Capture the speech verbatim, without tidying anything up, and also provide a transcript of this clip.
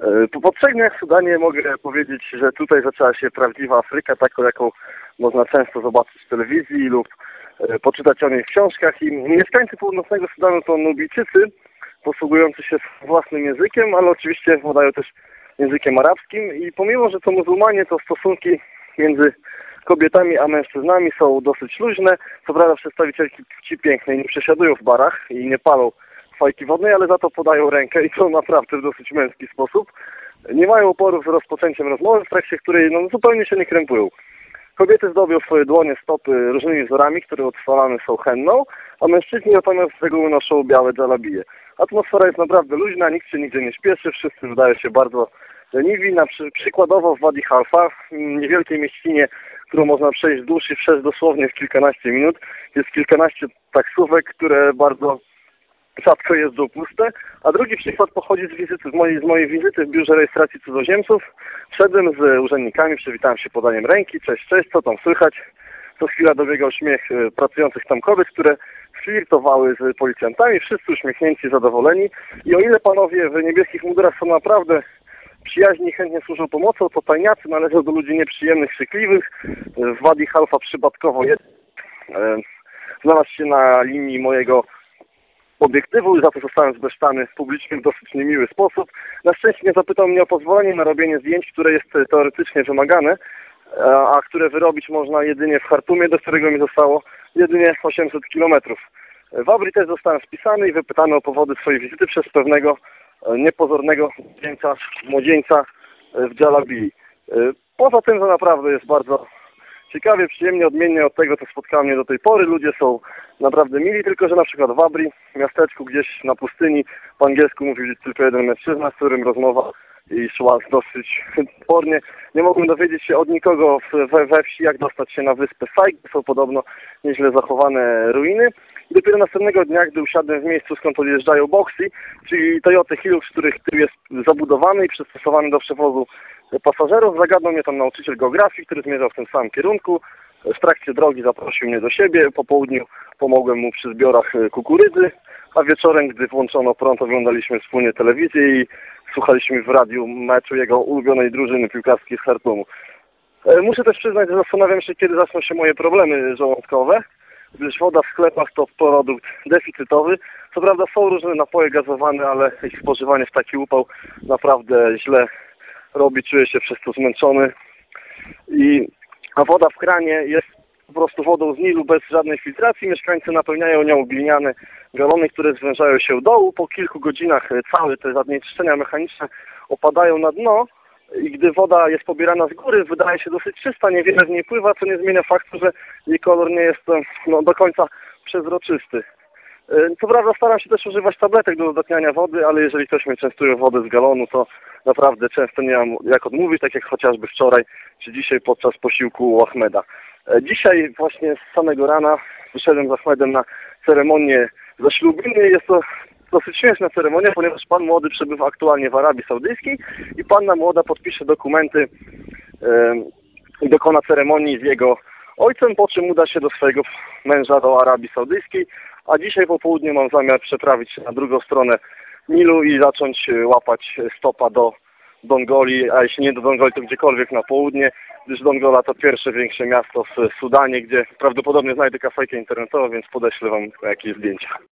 Po, po trzech dniach w Sudanie mogę powiedzieć, że tutaj zaczęła się prawdziwa Afryka, taką jaką można często zobaczyć w telewizji lub poczytać o niej w książkach. I mieszkańcy północnego Sudanu to Nubijczycy, posługujący się własnym językiem, ale oczywiście władają też językiem arabskim. I pomimo, że to muzułmanie, to stosunki między kobietami a mężczyznami są dosyć luźne. Co prawda przedstawicielki płci pięknej nie przesiadują w barach i nie palą fajki wodnej, ale za to podają rękę i to naprawdę w dosyć męski sposób. Nie mają oporów z rozpoczęciem rozmowy, w trakcie której no, zupełnie się nie krępują. Kobiety zdobią swoje dłonie, stopy różnymi wzorami, które utrwalane są henną, a mężczyźni natomiast z reguły noszą białe dżalabije. Atmosfera jest naprawdę luźna, nikt się nigdzie nie śpieszy, wszyscy wydają się bardzo leniwi. Na przy, przykładowo w Wadi Halfa, w niewielkiej mieścinie, którą można przejść wzdłuż i wszerz dosłownie w kilkanaście minut, jest kilkanaście taksówek, które bardzo rzadko jeżdżą puste, a drugi przykład pochodzi z wizyty, z mojej, z mojej wizyty w biurze rejestracji cudzoziemców. Wszedłem z urzędnikami, przywitałem się podaniem ręki, cześć, cześć, co tam słychać? Co chwila dobiegał śmiech pracujących tam kobiet, które flirtowały z policjantami, wszyscy uśmiechnięci, zadowoleni. I o ile panowie w niebieskich mundurach są naprawdę przyjaźni i chętnie służą pomocą, to tajniacy należą do ludzi nieprzyjemnych, krzykliwych. W Wadi Halfa przypadkowo jest, e, znalazł się na linii mojego obiektywu i za to zostałem zbesztany publicznie w dosyć niemiły sposób. Na szczęście nie zapytał mnie o pozwolenie na robienie zdjęć, które jest teoretycznie wymagane, a które wyrobić można jedynie w Chartumie, do którego mi zostało jedynie osiemset kilometrów. W Abri też zostałem spisany i wypytany o powody swojej wizyty przez pewnego niepozornego młodzieńca, młodzieńca w Dżalabii. Poza tym, że naprawdę jest bardzo ciekawie, przyjemnie, odmiennie od tego, co spotkało mnie do tej pory. Ludzie są naprawdę mili, tylko że na przykład w Abri, miasteczku gdzieś na pustyni, po angielsku mówił tylko jeden mężczyzna, z którym rozmowa i szła dosyć spornie. Nie mogłem dowiedzieć się od nikogo we, we wsi, jak dostać się na wyspę Sajk. Są podobno nieźle zachowane ruiny. I dopiero następnego dnia, gdy usiadłem w miejscu, skąd odjeżdżają boksy, czyli Toyota Hilux, których tył jest zabudowany i przystosowany do przewozu pasażerów, zagadnął mnie tam nauczyciel geografii, który zmierzał w tym samym kierunku. W trakcie drogi zaprosił mnie do siebie. Po południu pomogłem mu przy zbiorach kukurydzy, a wieczorem, gdy włączono prąd, oglądaliśmy wspólnie telewizję i słuchaliśmy w radiu meczu jego ulubionej drużyny piłkarskiej z Chartumu. Muszę też przyznać, że zastanawiam się, kiedy zaczną się moje problemy żołądkowe, gdyż woda w sklepach to produkt deficytowy. Co prawda są różne napoje gazowane, ale ich spożywanie w taki upał naprawdę źle robi. Czuję się przez to zmęczony. I, a woda w kranie jest po prostu wodą z Nilu bez żadnej filtracji. Mieszkańcy napełniają nią gliniane galony, które zwężają się dołu. Po kilku godzinach całe te zanieczyszczenia mechaniczne opadają na dno i gdy woda jest pobierana z góry, wydaje się dosyć czysta, niewiele w niej pływa, co nie zmienia faktu, że jej kolor nie jest no, do końca przezroczysty. Co prawda staram się też używać tabletek do udatniania wody, ale jeżeli ktoś mnie częstuje wodę z galonu, to naprawdę często nie mam jak odmówić, tak jak chociażby wczoraj czy dzisiaj podczas posiłku u Ahmeda. Dzisiaj właśnie z samego rana wyszedłem z Ahmedem na ceremonię zaślubiny. Jest to dosyć śmieszna ceremonia, ponieważ pan młody przebywa aktualnie w Arabii Saudyjskiej i panna młoda podpisze dokumenty i dokona ceremonii z jego ojcem, po czym uda się do swojego męża do Arabii Saudyjskiej, a dzisiaj po południu mam zamiar przeprawić się na drugą stronę Nilu i zacząć łapać stopa do Dongoli, a jeśli nie do Dongoli, to gdziekolwiek na południe, gdyż Dongola to pierwsze większe miasto w Sudanie, gdzie prawdopodobnie znajdę kafejkę internetową, więc podeślę wam jakieś zdjęcia.